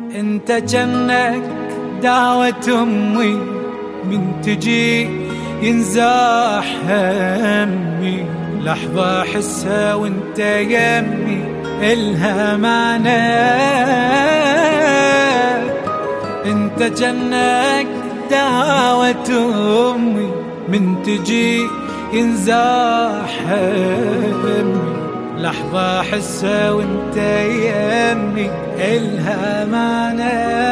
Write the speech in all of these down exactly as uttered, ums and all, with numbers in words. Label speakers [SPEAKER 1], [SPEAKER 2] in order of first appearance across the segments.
[SPEAKER 1] انت جنك دعوة امي، من تجي ينزاح همي، لحظة احسها وانت يمي الها معنى. انت جنك دعوة امي، من تجي ينزاح همي، لحظة احسها وانت يمي الها معنى.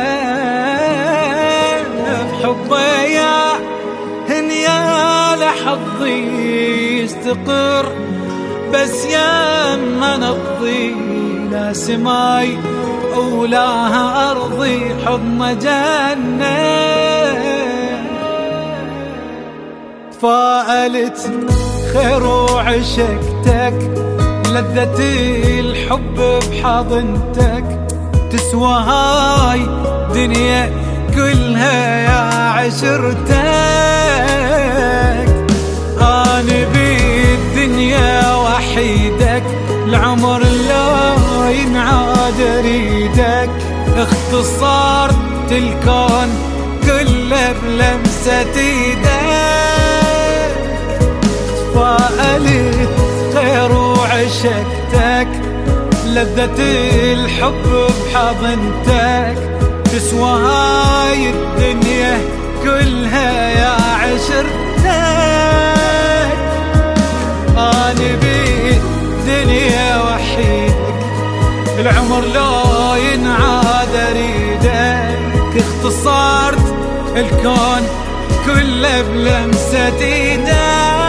[SPEAKER 1] بحبه يا هنيا لحظي يستقر، بس يا ما نبضي لا سماي أولاها أرضي حضن جنة. تفائلت خير وعشقتك، لذة الحب بحضنتك، تسوى هاي دنيا كلها يا عشرتك. أنا بالدنيا وحيدك، العمر لا ينعاد أريدك، اختصار الكون كله بلمسة ايدك. تفائلت خير وعشقتك، لذة الحب بحضنتك، تسوى هاي الدنيا كلها يا عشرتك. أنا بالدنيا وحيدك، العمر لو ينعاد أريدك، اختصرت الكون كله بلمسة ايدك.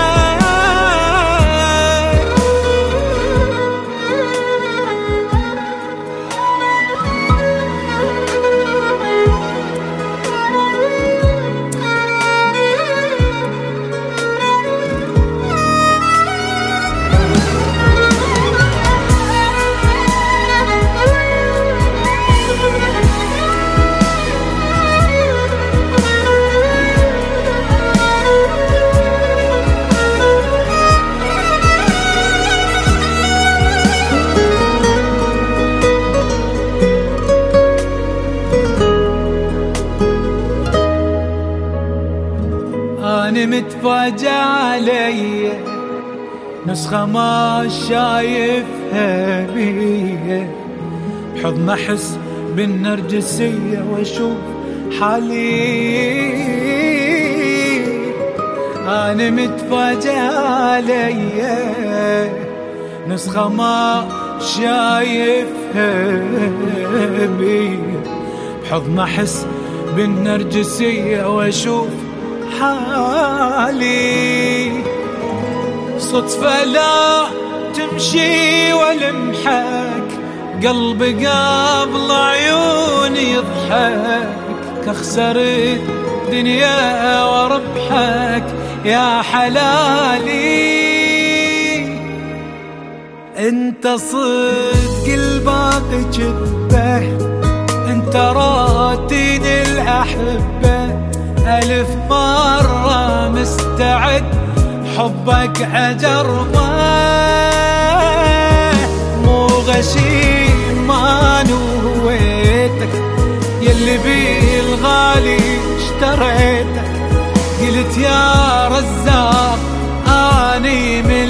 [SPEAKER 1] أنا متفاجأ علي نسخة ما شايفها بيه، بحضن أحس بالنرجسية وأشوف حالي. أنا متفاجأ علي نسخة ما شايفها بيه، بحضن أحس بالنرجسية وأشوف حالي. صدفة لا تمشي ولمحك، قلبي قبل عيوني يضحك، كخسرت دنيا وربحك يا حلالي. انت صدق الباقي جذبه، انت راتين الأحبة، ألف مرة مستعد حبك أجربه. مو غشيم ما نويتك، يلي بالغالي اشتريتك، قلت يا رزاق أني من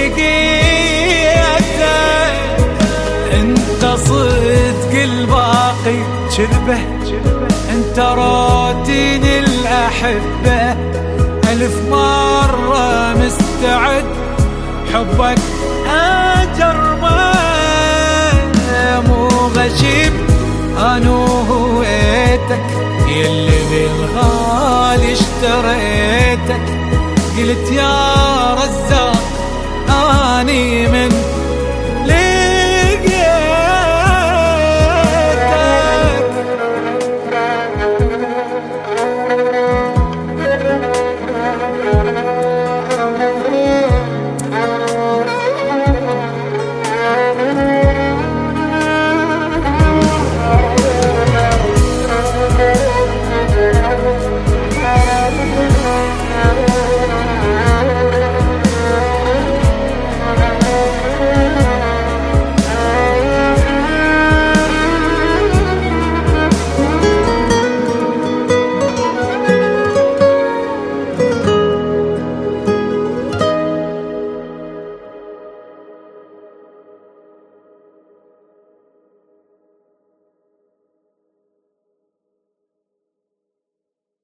[SPEAKER 1] لقيتك. انت صدق الباقي كذبه، انت راتين الأحبة، ألف مرة مستعد حبك أجربه. مو غشيم أنا هويتك، يلي بالغالي اشتريتك، قلت يا